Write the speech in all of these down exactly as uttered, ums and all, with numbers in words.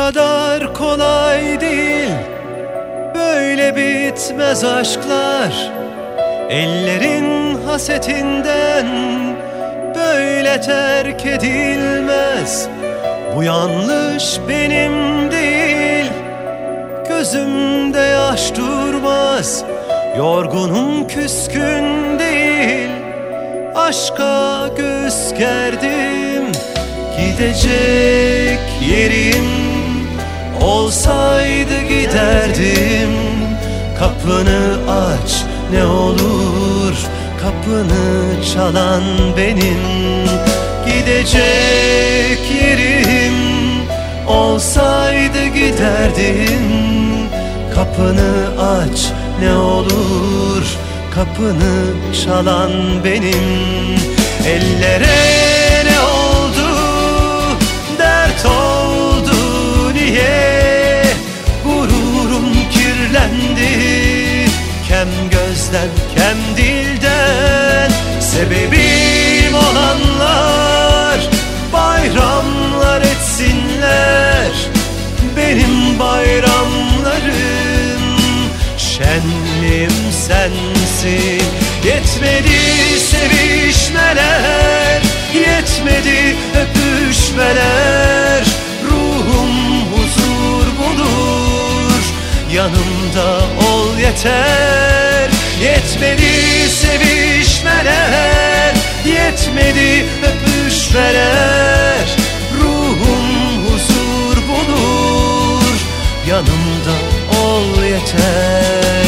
kadar kolay değil, böyle bitmez aşklar. Ellerin hasetinden böyle terk edilmez. Bu yanlış benim değil, gözümde yaş durmaz. Yorgunum, küskün değil, aşka göz gerdim. Gidecek yerim olsaydı giderdim. Kapını aç ne olur, kapını çalan benim. Gidecek yerim olsaydı giderdim. Kapını aç ne olur, kapını çalan benim. Ellere ne oldu, dert oldu niye? Gururum kirlendi, kem gözden kem dilden. Sebebim olanlar bayramlar etsinler, benim bayramlarım şenliğim sensin. Yetmedi sevişmeler, yetmedi öpüşmeler. Ruhum huzur bulur, yanımda ol yeter. Yetmedi sevişmeler, yetmedi öpüşmeler. Ruhum huzur bulur, yanımda ol yeter.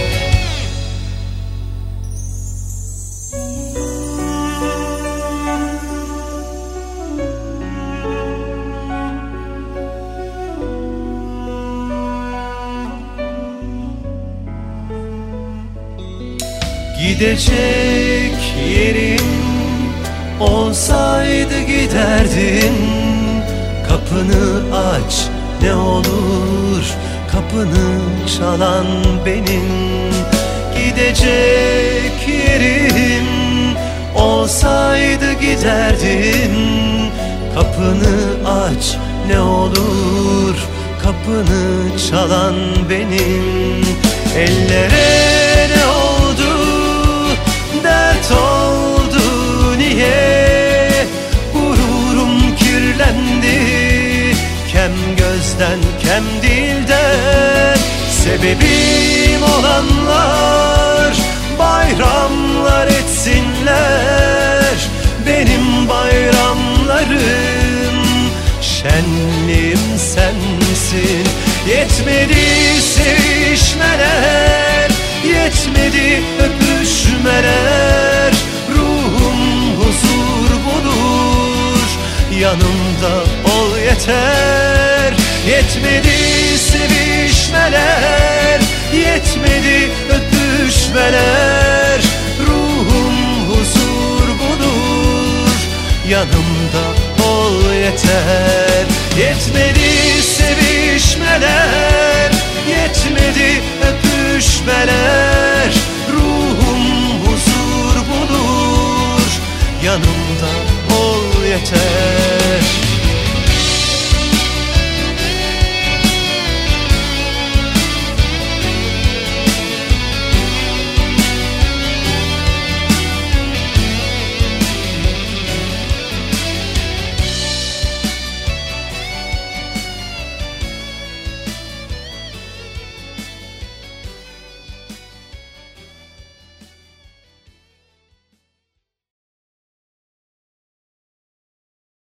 Gidecek yerim olsaydı giderdim. Kapını aç ne olur, kapını çalan benim. Gidecek yerim olsaydı giderdim. Kapını aç ne olur, kapını çalan benim. Ellere ne oldu, dert oldu niye? Gururum kirlendi, kem gözden kem dilden. Sebebim olanlar bayramlar etsinler, benim bayramlarım şenliğim sensin. Yetmedi sevişmeler, yetmedi öpüşmeler. Ruhum huzur bulur, yanımda ol yeter. Yetmedi sevişmeler, yetmedi öpüşmeler. Ruhum huzur bulur, yanımda ol yeter. Yetmedi